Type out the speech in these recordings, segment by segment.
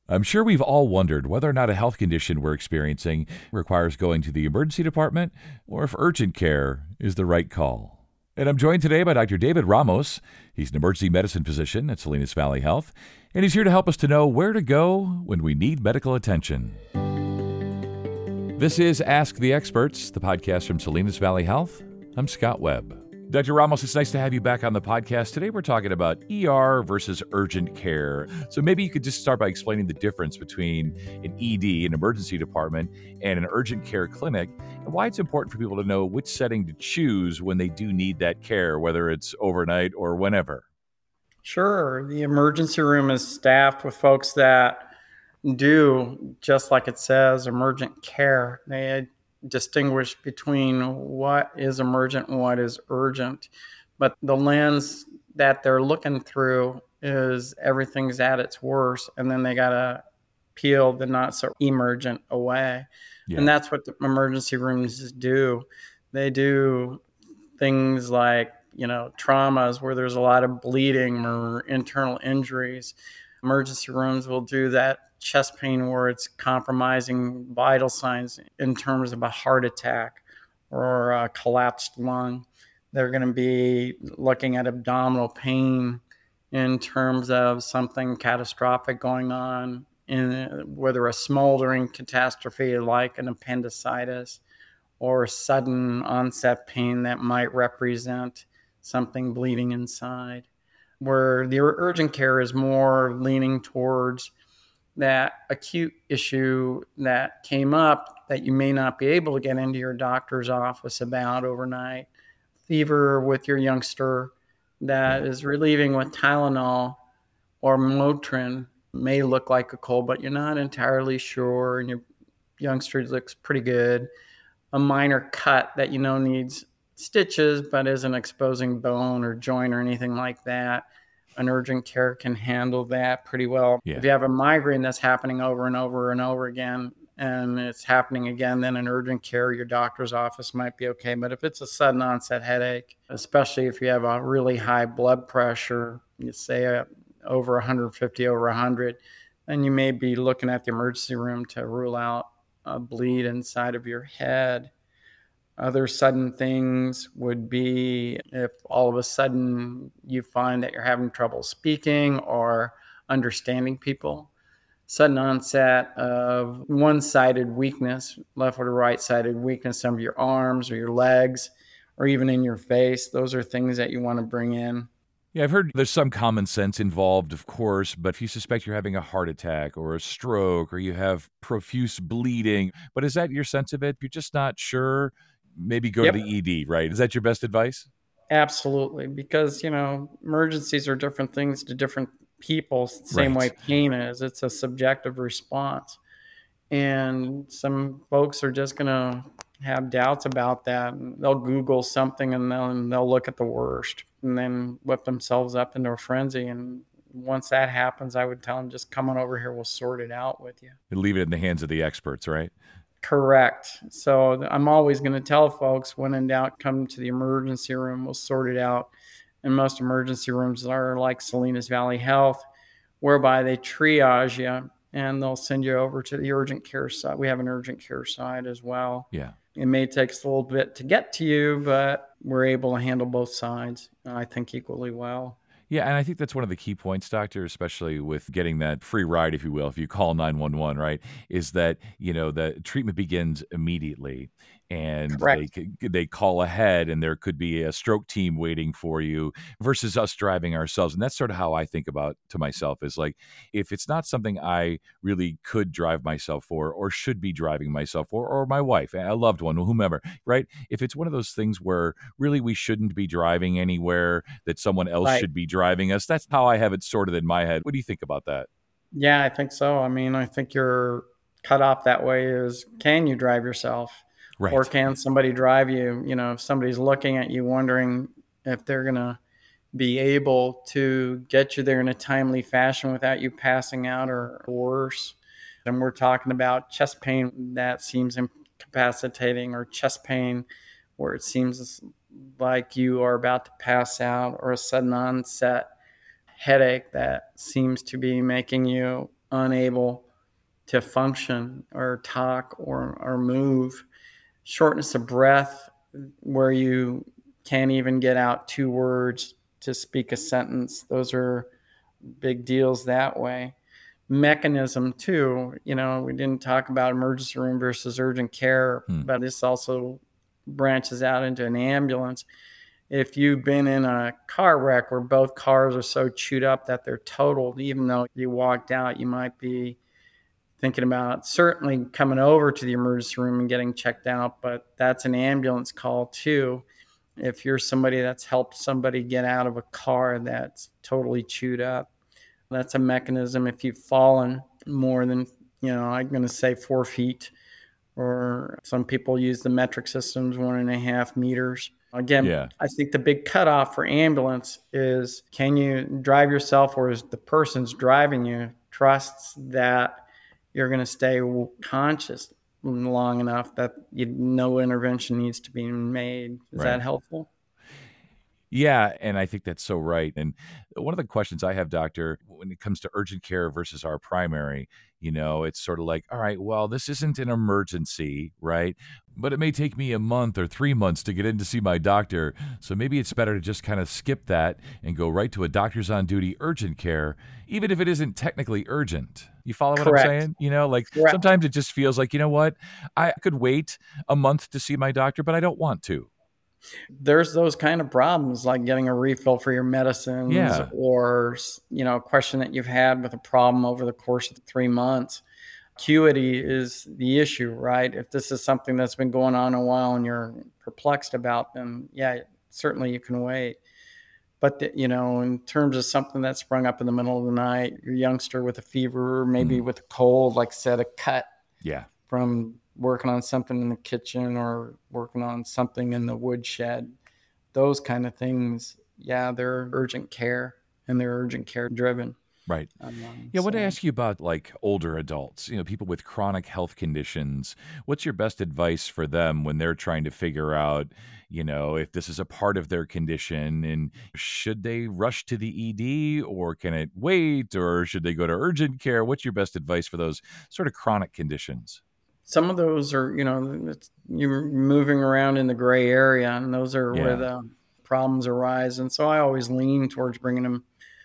I'm sure we've all wondered whether or not a health condition we're experiencing requires going to the emergency department or if urgent care is the right call. And I'm joined today by Dr. David Ramos. He's an emergency medicine physician at Salinas Valley Health, and he's here to help us to know where to go when we need medical attention. This is Ask the Experts, the podcast from Salinas Valley Health. I'm Scott Webb. Dr. Ramos, it's nice to have you back on the podcast. Today we're talking about ER versus urgent care. So maybe you could just start by explaining the difference between an ED, an emergency department, and an urgent care clinic, and why it's important for people to know which setting to choose when they do need that care, whether it's overnight or whenever. Sure. The emergency room is staffed with folks that do, just like it says, emergent care. They distinguish between what is emergent and what is urgent. But the lens that they're looking through is everything's at its worst, and then they got to peel the not so emergent away. Yeah. And that's what the emergency rooms do. They do things like, traumas where there's a lot of bleeding or internal injuries. Emergency rooms will do that chest pain where it's compromising vital signs in terms of a heart attack or a collapsed lung. They're going to be looking at abdominal pain in terms of something catastrophic going on, whether a smoldering catastrophe like an appendicitis or sudden onset pain that might represent something bleeding inside. Where the urgent care is more leaning towards that acute issue that came up that you may not be able to get into your doctor's office about overnight. Fever with your youngster that is relieving with Tylenol or Motrin may look like a cold, but you're not entirely sure, and your youngster looks pretty good. A minor cut that needs stitches but isn't exposing bone or joint or anything like that. An urgent care can handle that pretty well. Yeah. If you have a migraine that's happening over and over and over again, and it's happening again, then an urgent care, your doctor's office might be okay. But if it's a sudden onset headache, especially if you have a really high blood pressure, you say over 150 over 100, then you may be looking at the emergency room to rule out a bleed inside of your head. Other sudden things would be if all of a sudden you find that you're having trouble speaking or understanding people. Sudden onset of one-sided weakness, left or right-sided weakness, some of your arms or your legs, or even in your face. Those are things that you want to bring in. Yeah, I've heard there's some common sense involved, of course, but if you suspect you're having a heart attack or a stroke or you have profuse bleeding, but is that your sense of it? You're just not sure, maybe go to the ED, right? Is that your best advice? Absolutely, because, emergencies are different things to different people, same way pain is. It's a subjective response. And some folks are just going to have doubts about that. They'll Google something and they'll look at the worst and then whip themselves up into a frenzy. And once that happens, I would tell them, just come on over here. We'll sort it out with you. And leave it in the hands of the experts, right? Correct. So I'm always going to tell folks, when in doubt, come to the emergency room. We'll sort it out. And most emergency rooms are like Salinas Valley Health, whereby they triage you and they'll send you over to the urgent care side. We have an urgent care side as well. Yeah. It may take us a little bit to get to you, but we're able to handle both sides, I think, equally well. Yeah, and I think that's one of the key points, doctor, especially with getting that free ride, if you will, if you call 911, right, is that, the treatment begins immediately. And they call ahead, and there could be a stroke team waiting for you versus us driving ourselves. And that's sort of how I think about to myself is like, if it's not something I really could drive myself for or should be driving myself for, or my wife, a loved one, whomever, right? If it's one of those things where really we shouldn't be driving anywhere, that someone else should be driving us, that's how I have it sorted in my head. What do you think about that? Yeah, I think so. I mean, I think your cutoff that way is, can you drive yourself? Right. Or can somebody drive you? If somebody's looking at you wondering if they're going to be able to get you there in a timely fashion without you passing out or worse. And we're talking about chest pain that seems incapacitating, or chest pain where it seems like you are about to pass out, or a sudden onset headache that seems to be making you unable to function or talk or move. Shortness of breath, where you can't even get out 2 words to speak a sentence. Those are big deals that way. Mechanism too, we didn't talk about emergency room versus urgent care, but this also branches out into an ambulance. If you've been in a car wreck where both cars are so chewed up that they're totaled, even though you walked out, you might be thinking about certainly coming over to the emergency room and getting checked out, but that's an ambulance call too. If you're somebody that's helped somebody get out of a car that's totally chewed up, that's a mechanism. If you've fallen more than, I'm going to say 4 feet, or some people use the metric systems, 1.5 meters. Again, I think the big cutoff for ambulance is, can you drive yourself, or is the person's driving you trusts that you're going to stay conscious long enough that no intervention needs to be made. Is that helpful? Yeah, and I think that's so right. And one of the questions I have, doctor, when it comes to urgent care versus our primary, it's sort of like, all right, well, this isn't an emergency, right? But it may take me a month or 3 months to get in to see my doctor. So maybe it's better to just kind of skip that and go right to a doctor's on duty urgent care, even if it isn't technically urgent. You follow what I'm saying? Correct. Sometimes it just feels like, what? I could wait a month to see my doctor, but I don't want to. There's those kind of problems, like getting a refill for your medicines, or, a question that you've had with a problem over the course of 3 months. Acuity is the issue, right? If this is something that's been going on a while and you're perplexed about, then certainly you can wait. But, in terms of something that sprung up in the middle of the night, your youngster with a fever, maybe with a cold, like said, a cut from working on something in the kitchen or working on something in the woodshed, those kind of things, they're urgent care, and they're urgent care driven. Right. I want to ask you about older adults, people with chronic health conditions. What's your best advice for them when they're trying to figure out, if this is a part of their condition, and should they rush to the ED, or can it wait, or should they go to urgent care? What's your best advice for those sort of chronic conditions? Some of those are, you're moving around in the gray area, and those are where the problems arise. And so I always lean towards bringing them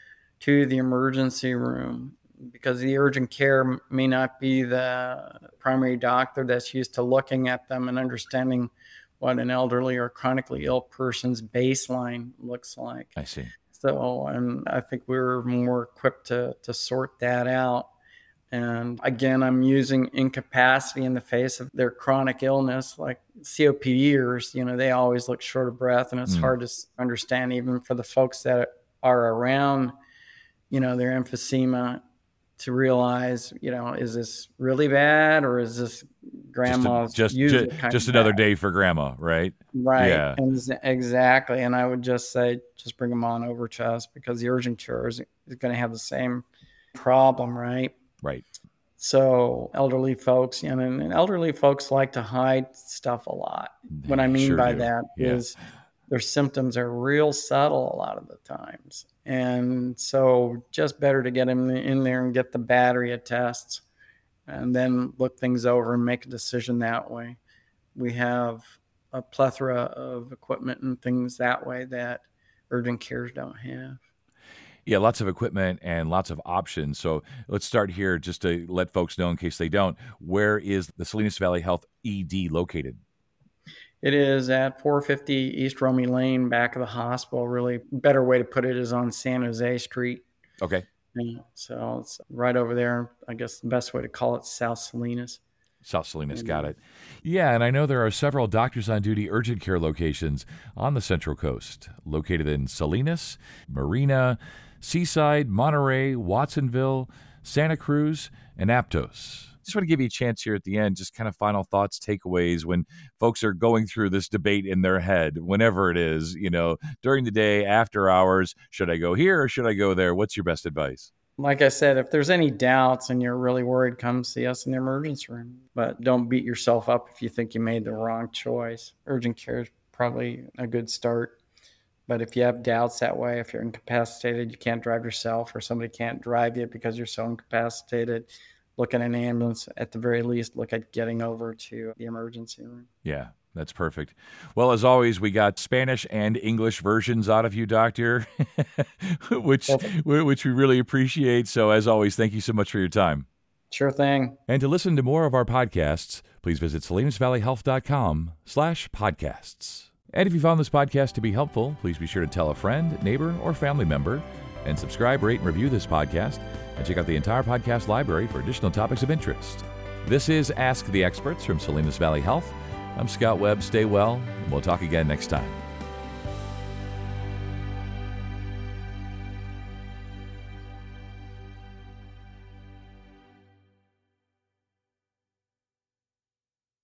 to the emergency room, because the urgent care may not be the primary doctor that's used to looking at them and understanding what an elderly or chronically ill person's baseline looks like. I see. So, and I think we're more equipped to sort that out. And again, I'm using incapacity in the face of their chronic illness, like COPDers, they always look short of breath, and it's hard to understand, even for the folks that are around, their emphysema, to realize, is this really bad, or is this grandma's just another day for grandma, right? Right. Yeah. Exactly. And I would just say, just bring them on over to us, because the urgent care is going to have the same problem, right? Right. So elderly folks, and elderly folks like to hide stuff a lot. What I mean by that is their symptoms are real subtle a lot of the times. And so just better to get them in there and get the battery of tests, and then look things over and make a decision that way. We have a plethora of equipment and things that way that urgent cares don't have. Yeah, lots of equipment and lots of options. So let's start here just to let folks know, in case they don't, where is the Salinas Valley Health ED located? It is at 450 East Romney Lane, back of the hospital. Really, better way to put it is on San Jose Street. Okay. Yeah, so it's right over there. I guess the best way to call it South Salinas. South Salinas, got it. Yeah, and I know there are several doctors on duty urgent care locations on the Central Coast, located in Salinas, Marina, Seaside, Monterey, Watsonville, Santa Cruz, and Aptos. Just want to give you a chance here at the end, just kind of final thoughts, takeaways, when folks are going through this debate in their head, whenever it is, during the day, after hours, should I go here or should I go there? What's your best advice? Like I said, if there's any doubts and you're really worried, come see us in the emergency room. But don't beat yourself up if you think you made the wrong choice. Urgent care is probably a good start. But if you have doubts that way, if you're incapacitated, you can't drive yourself, or somebody can't drive you because you're so incapacitated, look at an ambulance. At the very least, look at getting over to the emergency room. Yeah, that's perfect. Well, as always, we got Spanish and English versions out of you, Doctor, which we really appreciate. So as always, thank you so much for your time. Sure thing. And to listen to more of our podcasts, please visit SalinasValleyHealth.com/podcasts. And if you found this podcast to be helpful, please be sure to tell a friend, neighbor, or family member, and subscribe, rate, and review this podcast, and check out the entire podcast library for additional topics of interest. This is Ask the Experts from Salinas Valley Health. I'm Scott Webb. Stay well, and we'll talk again next time.